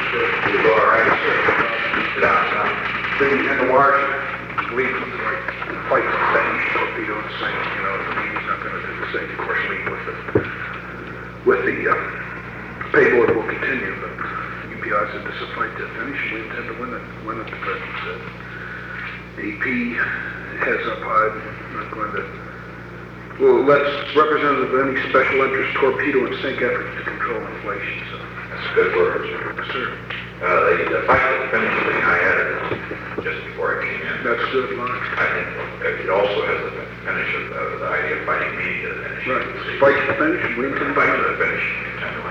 You go all right, sir. Sit down, son. And the wires lead from the right fight the Spanish torpedo and saying, you know, the Navy's not going to do the same. Of course, lead with the payload will continue, but UPI said this is a fight to finish, and we intend to win it, the president said. AP has up high, not going to, well, let's representative of any special interest torpedo and sink efforts to control inflation, so. That's a good word, sir. Yes, sir. The fight to finish thing I had just before I came in. That's good line. I think it also has the finish of the idea of fighting me to the finish. Right. Fight to the finish, we intend to Fight win to it. the finish, intend to win.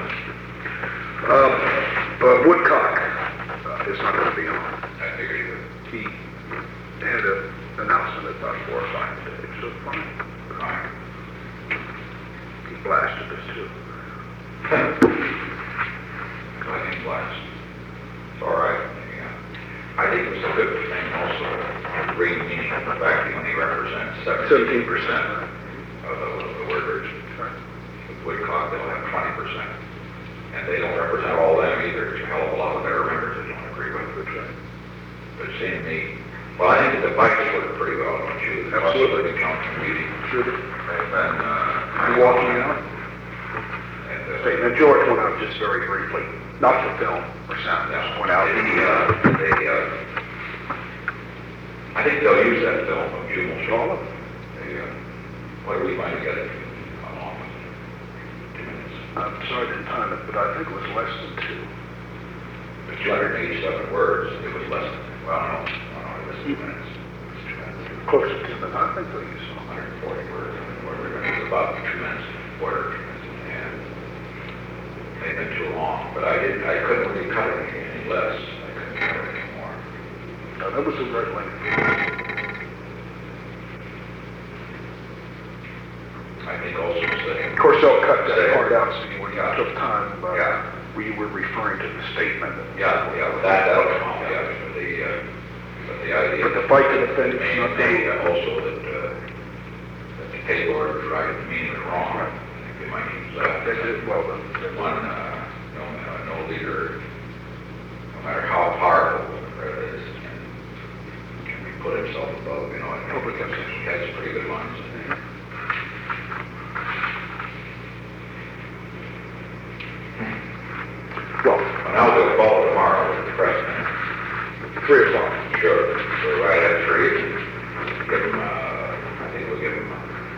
But Woodcock is not going to be on. I figured you would. He had an announcement about 4 or 5 days, so fine. Fine. He blasted us too. Go ahead and blast. It's all right. Yeah. I think it was a good thing also, great meaning of the fact that he only represents 17% of the workers. With Woodcock, they'll have 20%. And they don't represent all them either. There's a hell of a lot of their members that don't agree with it. But it seemed to me, well, I think the fights worked pretty well, don't you? Absolutely. The council meeting. Sure. And then, You walking out? And, Now, George went out just very briefly, not for film or sound, just went out. I think they'll use that film of Jubal All of it. What do we find together? How long? 2 minutes. I'm sorry I didn't time it, but I think it was less than 2. It's 287 words. It was less than, well, I don't know, it was 2 minutes. It was 2 minutes. Close to 2 minutes. I think they'll use 140 words. It was about 2 minutes and a quarter. And they've been too long, but I couldn't really cut it any less. I couldn't cut it any more. No, that was the right length. I think also saying. Of course, they'll cut that part out, so you Yeah. took time, Yeah. we were referring to the statement. Yeah, that'll come out, yeah, but the idea. But the fight to the finish, not Maybe the... also that the payload was right, the meaning was wrong. I think they might use that. They did well, then. One, no leader, no matter how powerful the president is, can put himself above, I Public think interest. he has pretty good lines. Well, And I'll do a call tomorrow with the president. 3 o'clock. Sure. So right at 3, give him, I think we'll give him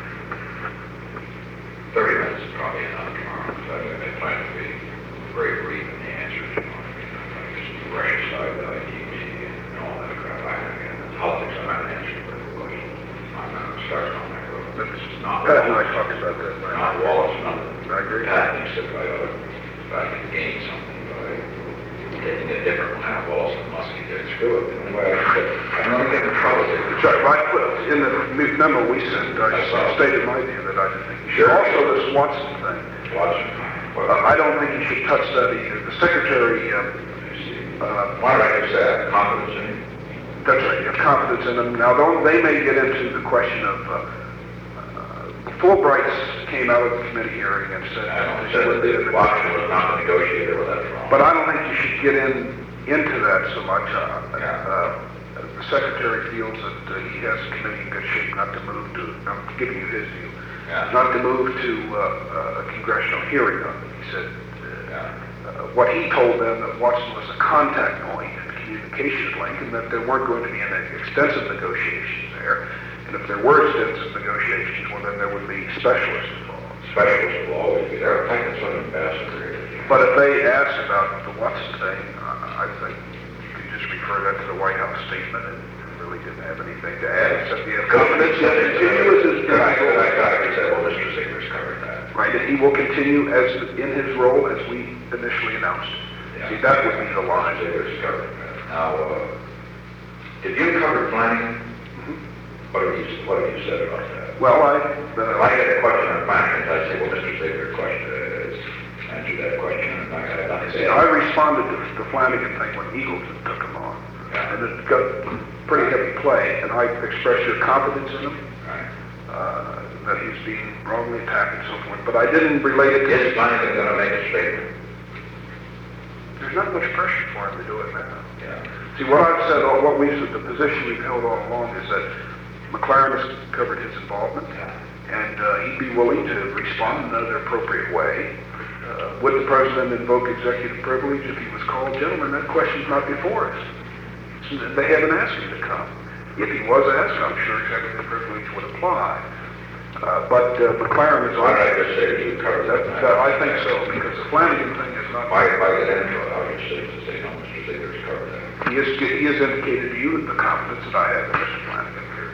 30 minutes, probably enough tomorrow. So I plan to be very brief in the answers. Just brush aside the IDP and all that crap. Politics, I'm not an answer for the question. I'm not going to start on that road. This is not Pat and I talked about that. not Wallace, nothing. I agree. Pat thinks that if I can gain something by taking a different one out of Wallace and Muskie, then screw it. Anyway, I'm not getting in trouble with it. Sorry, I put in the memo we sent, I stated my view that I didn't think you should. Sure. Also, this Watson thing, Watson. I don't think you should touch that either. The secretary, Why did I just say that? Confidence in him? that's right, you have confidence in them. Now, they may get into the question of, Fulbright came out of the committee hearing and said, I don't know, that Watson was not a negotiator with that wrong. but I don't think you should get into that so much. The secretary feels that he has the committee in good shape not to move to, I'm giving you his view, not to move to a congressional hearing on it. He said, what he told them that Watson was a contact point and communications link, and that there weren't going to be any extensive negotiations there. And if there were extensive negotiations, well, then there would be specialists involved. Specialists will always be there. I think it's an ambassador. But if they ask about the Watson thing, I think you could just refer that to the White House statement and really didn't have anything to add, except he had confidence in continue as his I said, well, Mr. Ziegler's covered that. right, and he will continue as in his role as we initially announced. See, that would be the line. Ziegler's covered that. Now, if you covered planning, what have you said about that? Well, If I get a question on finance, I say, well, Mr. Ziegler answered that question, and I had nothing to say. I responded to the Flanagan thing when Eagles took him on, and it got pretty heavy play, and I expressed your confidence in him, that he's being wrongly attacked and so forth, but I didn't relate it to Is Flanagan going to make a statement? there's not much pressure for him to do it now. Yeah. See, what I've said, the position we've held all along is that McLaren has covered his involvement, and he'd be willing to respond in another appropriate way. Would the president invoke executive privilege if he was called? Gentlemen, that question's not before us. They haven't asked him to come. If he was asked, I'm sure executive privilege would apply. But McLaren is Why on. don't I just say that you covered that? I think so, because the Flanagan thing is not. If I get into it, I'll just say no, Mr. Ziegler's covered that. He has indicated to you the confidence that I have in Mr. Flanagan here.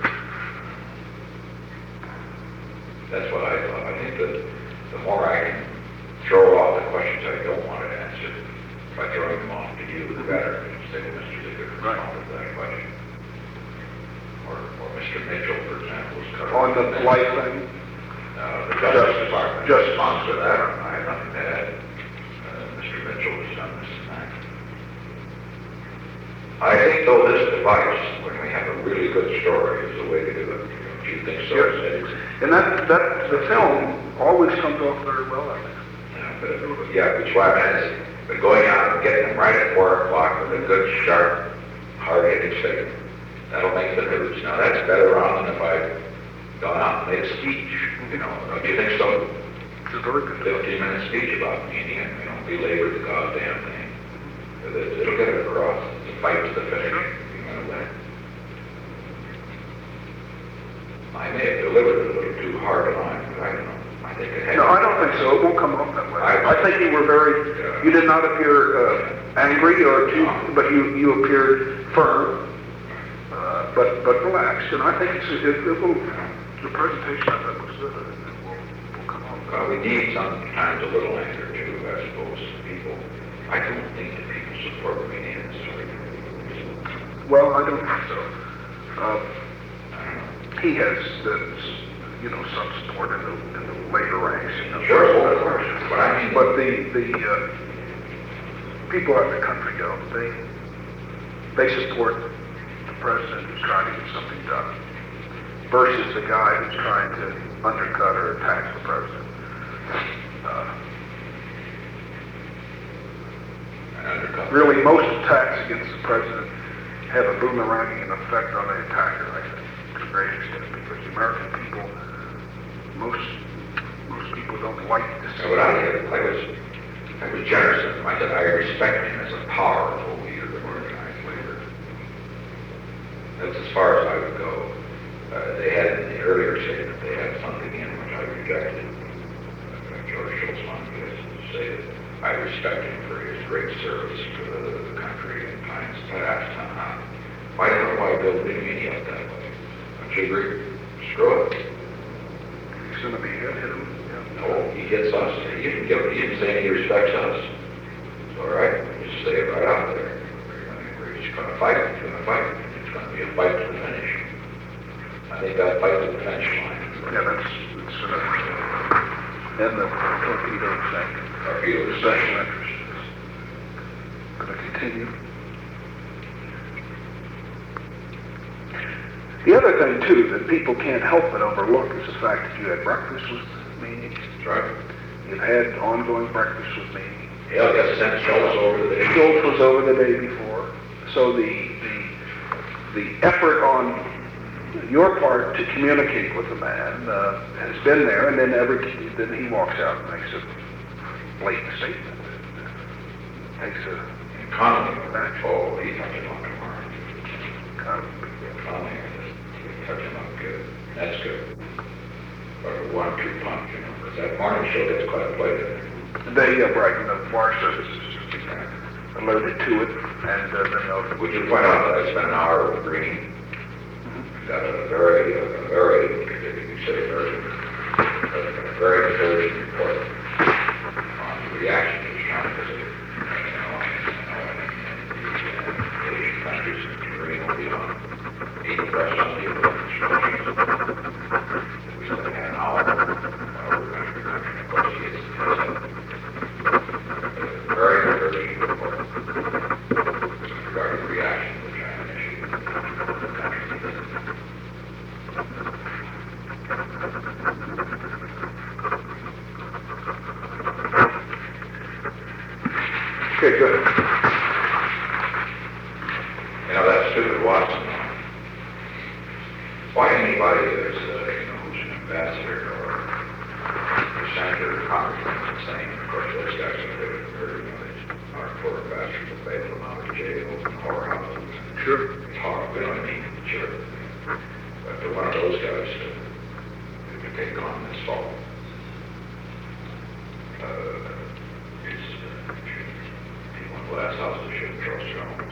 That's what I thought. I think that the more I can throw off the questions I don't want to answer, by throwing them off to you, the better. Say, well, Mr. Ziegler responded to that question. Or Mr. Mitchell, for example, was covered. On the flight thing? The Justice Department Justice. responds to that. I have nothing to add. Mr. Mitchell has done this and that. I think, though, this device, when we have a really good story, is the way to do it. Do you think so? Yes. And the film always comes off very well, I think. Which why I'm asking. But going out and getting them right at 4 o'clock with a good, sharp, hard-hitting statement, that'll make the news. Now, that's better on than if I'd gone out and made a speech. You know, don't you think so? It's a very good 15-minute speech about meaning and, belabor the goddamn thing. It'll get it across. It's a fight to the finish. You're going to win. I may have delivered it a little too hard a line, but I don't know. I think it had. No, I don't think so. It won't come off that way. I think you were you did not appear angry but you appeared firm, but relaxed. And I think the presentation of it was good. Will come off. Well, we need sometimes a little anger too, I suppose, people. I don't think that people support me in this way. Well, I don't think so. He has, some support in the labor ranks. Sure, of course. But I mean, but the people out in the country don't. They support the president who's trying to get something done versus the guy who's trying to undercut or attack the president. Really, most attacks against the president have a boomeranging effect on the attacker, I think, to a great extent, because the American people, most people don't like to see. But I was generous with him. I said I respect him as a powerful leader of organized labor. That's as far as I would go. They had in the earlier statement, they had something in which I rejected. George Shultz wanted me to say that I respect him for his great service to the country in times past. Why build new media up that way? Don't you agree? Screw it. He's going to be hit him. Yeah. No, he hits us. He didn't say he respects us. It's all right. Just say it right out there. We're just going to fight. It's going to fight. It's going to be a fight to the finish. I think that fight to the finish line. Yeah, that's and the torpedo thing. Torpedo Special interest is going to continue. The other thing, too, that people can't help but overlook is the fact that you had breakfast with me. That's right. You've had ongoing breakfast with me. Yeah, yes, sent Schultz over the day. Schultz was over the day before. So the effort on your part to communicate with the man has been there, and then he walks out and makes a blatant statement. Makes a economy. Action. Oh, he's touching on tomorrow. Economy. Touching up good. That's good. But a 1-2 punch, because that morning show gets quite a play there. The bar services alerted to it, and then would you point out that I spent an hour with Green? Got a very encouraging report on the reaction to the Trump visit. Asian countries, Green will be on 80 questions. We said had an hour. We're going to be negotiating. Very encouraging report regarding the reaction to the China issue. Okay, good. You know, that stupid Watson. Why anybody that's, who's an ambassador or a senator or congressman is saying, of course, those guys are good, or, they are poor ambassadors that bail them out of jail and whorehouses. Sure. It's hard, we don't mean, sure. But for one of those guys to take on this fault, people in glass houses shouldn't trust Jones.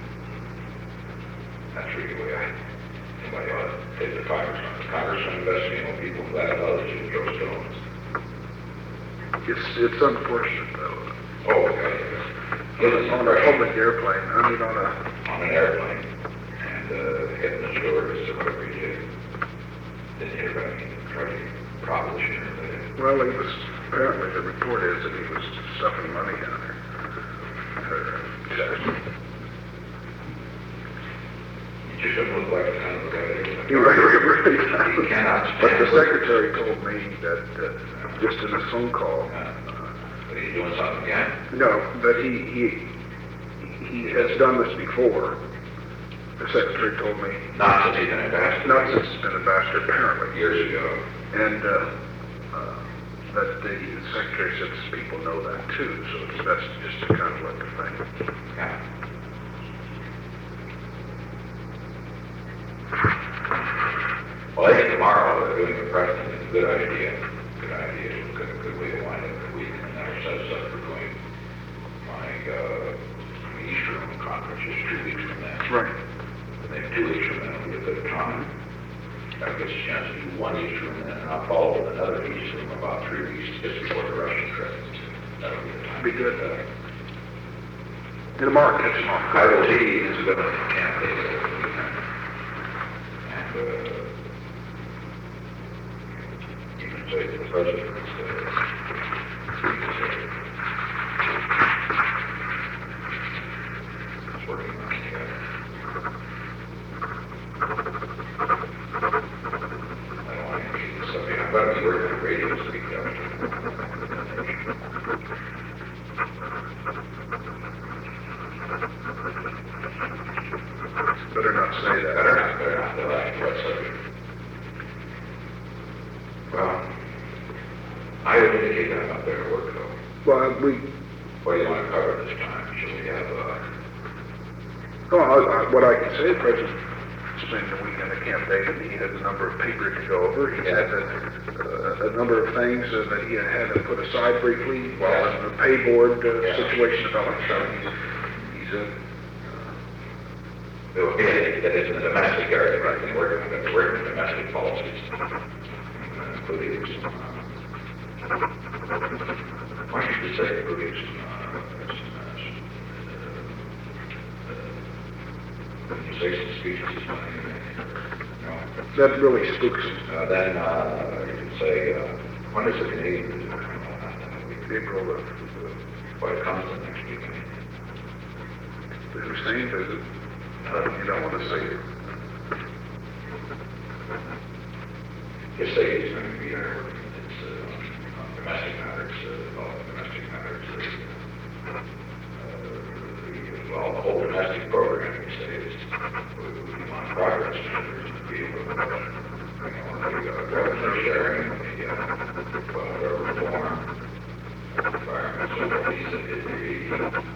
That's really the way somebody ought to take the congressman investigating on people in glass houses shouldn't trust Jones. It's unfortunate, though. Oh, okay. On a public airplane, on an airplane, and hitting the stewardess or whatever he did. Didn't hit her, try to proposition her. Well, apparently the report is that he was stuffing money down her chest. It just doesn't look like the kind of guy. You're right. He cannot stand. But the secretary told me that just in a phone call. But he's doing something again? No, that he has done this before. The secretary told me. Not since he's been ambassador. Not since he's been ambassador, apparently. Years ago. And that the secretary says people know that too, so it's best just to kind of let the thing. Yeah. Well, I think tomorrow they're doing the president. It's a good idea. Good idea. It's a good way to wind up the week. And that'll set us up for doing my Easter conference is 2 weeks from then. Right. And then 2 weeks from then will be a good time. That gives us a chance to do one Easter and then I'll follow with another Easter in about 3 weeks just before the Russian trip. That'll be the time. Be good. In the market, catch him off. I will see is going to candidate. And you can say to the president it's working on together. I don't want to answer this subject. I'm going to be working on radio this week. Better not say that. Better not. They'll ask you what subject. Well, I would indicate that I'm not there to work, though. Well, What do you want to cover this time? Should we have, what I can say, the president spent the weekend at Camp David. He had a number of papers to go over. He had a number of things that he had to put aside briefly while the pay board situation developed. So he's that is in the domestic area, right? We're working with domestic policies, including some, why should we say including some speeches is money. No. that really spooks him. Then you can say, when is the Canadian? April Well, it comes the next week. the Hussein visit. You don't want to say it. Just say he's going to be there. It's on domestic matters, all domestic matters. Well, the whole domestic program, you say, is we want progress in the field of revenue sharing, the reform, environmental police.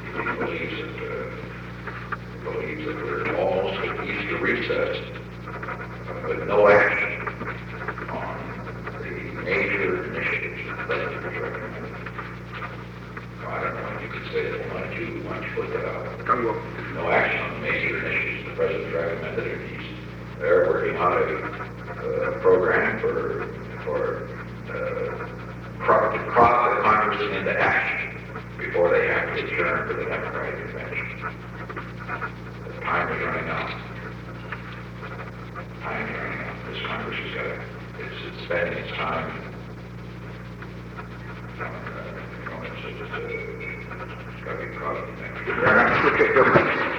He believes that we're almost at Easter recess, but no action on the major initiatives that the president has recommended. I don't know if you could say that. Why don't you put that out? I will. No action on the major initiatives the president recommended, and they're working on a program to prod the Congress into action before they have to adjourn to the Democratic Convention. The time is running out. This Congress has got it's spending its time. It's got to be prod. Okay, good.